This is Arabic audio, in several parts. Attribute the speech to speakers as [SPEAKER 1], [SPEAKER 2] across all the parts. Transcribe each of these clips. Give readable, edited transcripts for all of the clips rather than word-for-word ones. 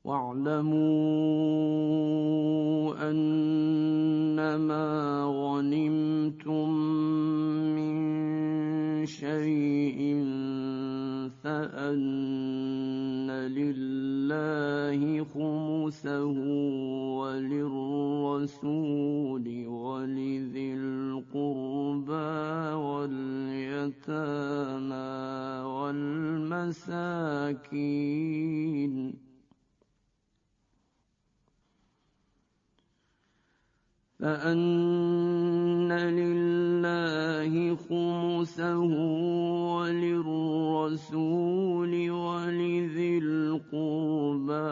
[SPEAKER 1] واعلموا أنما غنمتم من شيء فأن لله خمسه وللرسول ولذي القربى واليتامى والمساكين فأن لله خمسه وللرسول ولذي القربى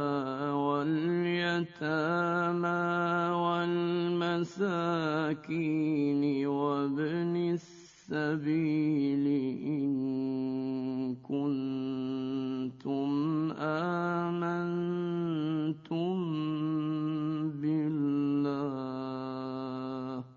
[SPEAKER 1] واليتامى والمساكين وابن السبيل إن كنتم آمنتم بالله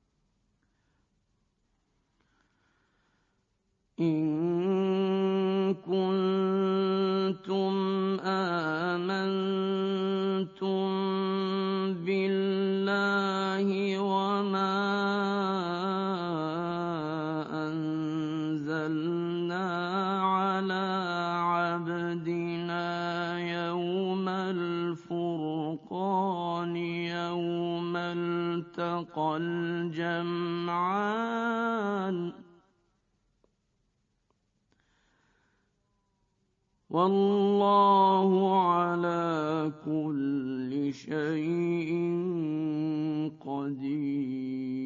[SPEAKER 1] وما أنزلنا على عبدنا يوم الفرقان يوم التقى الجمعان والله على كل شيء قدير.